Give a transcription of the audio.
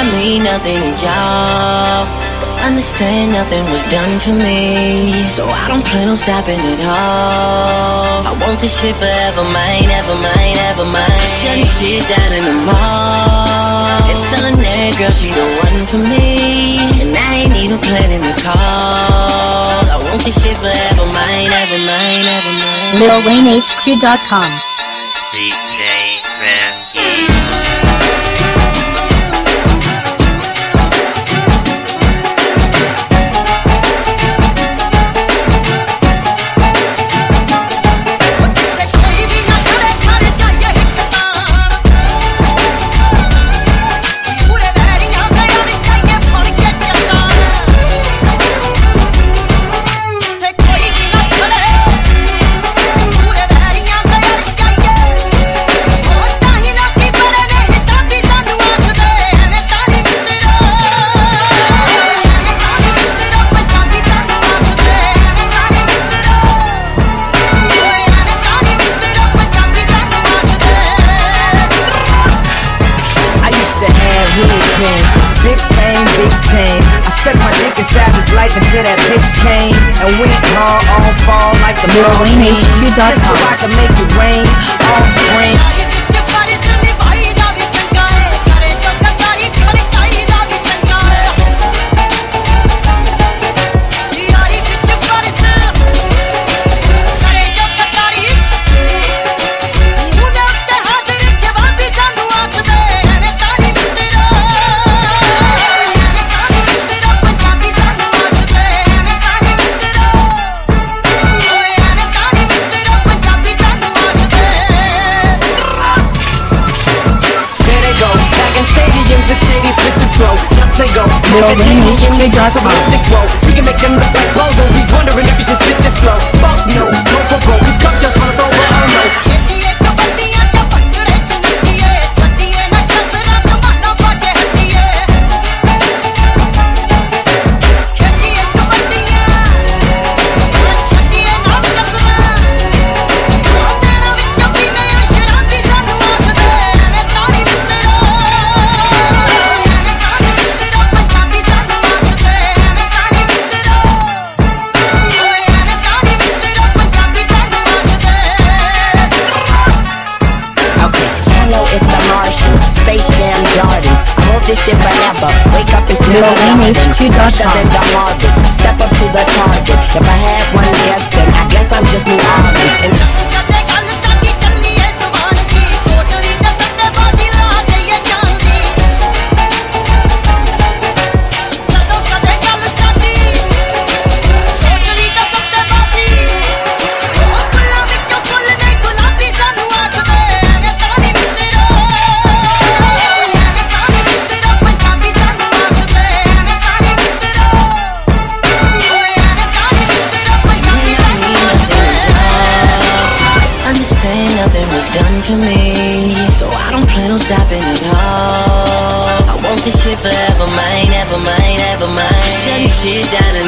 I mean nothing to y'all, but understand nothing was done for me. So I don't plan on stopping at all. I want this shit forever mine, ever mine, ever mine. I'm shutting shit down in the mall and telling that girl she the one for me, and I ain't even planning the call. I want this shit forever mine, ever mine, ever mine. LilWayneHQ.com. DJ Randy. Big fame, big chain. I stuck my dick inside his life until that bitch came and went hard on fall like the LilWayneHQ.com. just so I can make it rain all spring. LilWayneHQ.com. We can make them look like bozos. He's wondering if he should sit this slow. Fuck no, go for broke. He's cut just wanna throw it on no. This shit forever. Wake up and smell LilWayneHQ.com. Step up to the target. If I had one guess, then I guess I'm just New Orleans. For me, so I don't plan on stopping at all. I want this shit forever mine, ever mine, ever mine. I'm shutting shit down